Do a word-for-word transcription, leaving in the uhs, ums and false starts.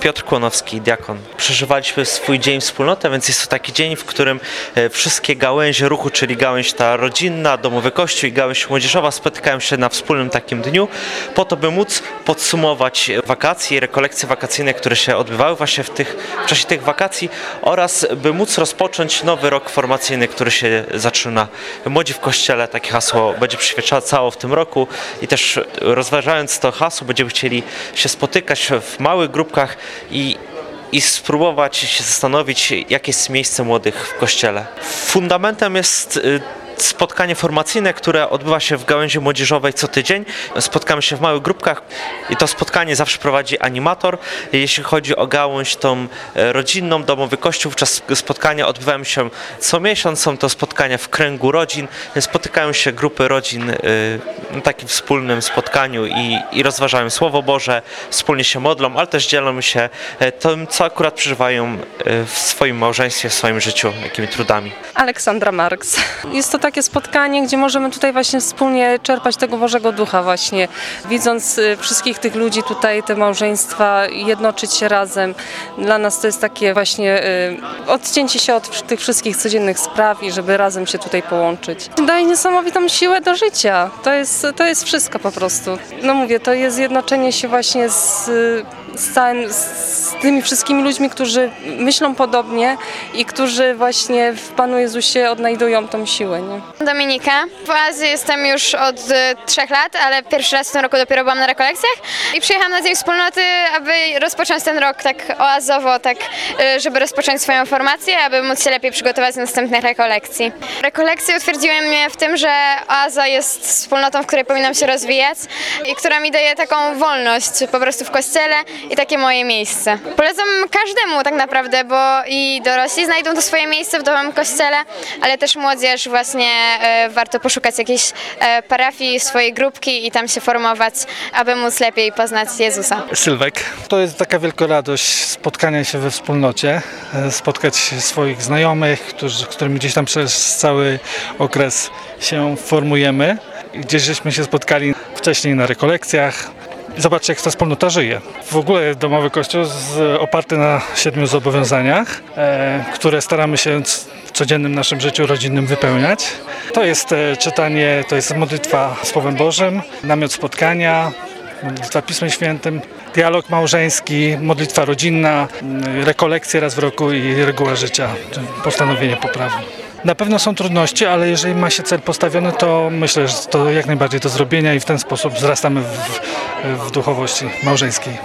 Piotr Kłonowski, diakon. Przeżywaliśmy swój dzień wspólnoty, więc jest to taki dzień, w którym wszystkie gałęzie ruchu, czyli gałęź ta rodzinna, domowy kościół i gałęź młodzieżowa spotykają się na wspólnym takim dniu, po to, by móc podsumować wakacje i rekolekcje wakacyjne, które się odbywały właśnie w, tych, w czasie tych wakacji oraz by móc rozpocząć nowy rok formacyjny, który się zaczyna. Młodzi w Kościele, takie hasło będzie przyświecało w tym roku i też rozważając to hasło będziemy chcieli się spotykać w małych grupkach i i spróbować się zastanowić, jakie jest miejsce młodych w Kościele. Fundamentem jest spotkanie formacyjne, które odbywa się w gałęzi młodzieżowej co tydzień. Spotkamy się w małych grupkach i to spotkanie zawsze prowadzi animator. Jeśli chodzi o gałąź tą rodzinną, domowy kościół, wówczas spotkania odbywają się co miesiąc. Są to spotkania w kręgu rodzin. Spotykają się grupy rodzin na takim wspólnym spotkaniu i, i rozważają Słowo Boże, wspólnie się modlą, ale też dzielą się tym, co akurat przeżywają w swoim małżeństwie, w swoim życiu, jakimi trudami. Aleksandra Marks. Jest to takie spotkanie, gdzie możemy tutaj właśnie wspólnie czerpać tego Bożego Ducha właśnie, widząc wszystkich tych ludzi tutaj, te małżeństwa, jednoczyć się razem. Dla nas to jest takie właśnie odcięcie się od tych wszystkich codziennych spraw i żeby razem się tutaj połączyć. Daje niesamowitą siłę do życia. To jest, to jest wszystko po prostu. No mówię, to jest zjednoczenie się właśnie z Z, całym, z tymi wszystkimi ludźmi, którzy myślą podobnie i którzy właśnie w Panu Jezusie odnajdują tą siłę. Nie? Dominika. W Oazie jestem już od e, trzech lat, ale pierwszy raz w tym roku dopiero byłam na rekolekcjach i przyjechałam na Dzień Wspólnoty, aby rozpocząć ten rok tak oazowo, tak, e, żeby rozpocząć swoją formację, aby móc się lepiej przygotować do następnych rekolekcji. Rekolekcje utwierdziły mnie w tym, że oaza jest wspólnotą, w której powinnam się rozwijać i która mi daje taką wolność po prostu w Kościele i takie moje miejsce. Polecam każdemu tak naprawdę, bo i dorośli znajdą to swoje miejsce w domowym kościele, ale też młodzież właśnie e, warto poszukać jakiejś e, parafii, swojej grupki i tam się formować, aby móc lepiej poznać Jezusa. Sylwek. To jest taka wielka radość spotkania się we wspólnocie, spotkać swoich znajomych, którzy, z którymi gdzieś tam przez cały okres się formujemy. Gdzieś żeśmy się spotkali wcześniej na rekolekcjach. Zobaczcie, jak ta wspólnota żyje. W ogóle domowy kościół z, oparty na siedmiu zobowiązaniach, e, które staramy się w codziennym naszym życiu rodzinnym wypełniać. To jest e, czytanie, to jest modlitwa Słowem Bożym, namiot spotkania, modlitwa Pismem Świętym, dialog małżeński, modlitwa rodzinna, rekolekcje raz w roku i reguła życia, postanowienie poprawy. Na pewno są trudności, ale jeżeli ma się cel postawiony, to myślę, że to jak najbardziej do zrobienia i w ten sposób wzrastamy w, w duchowości małżeńskiej.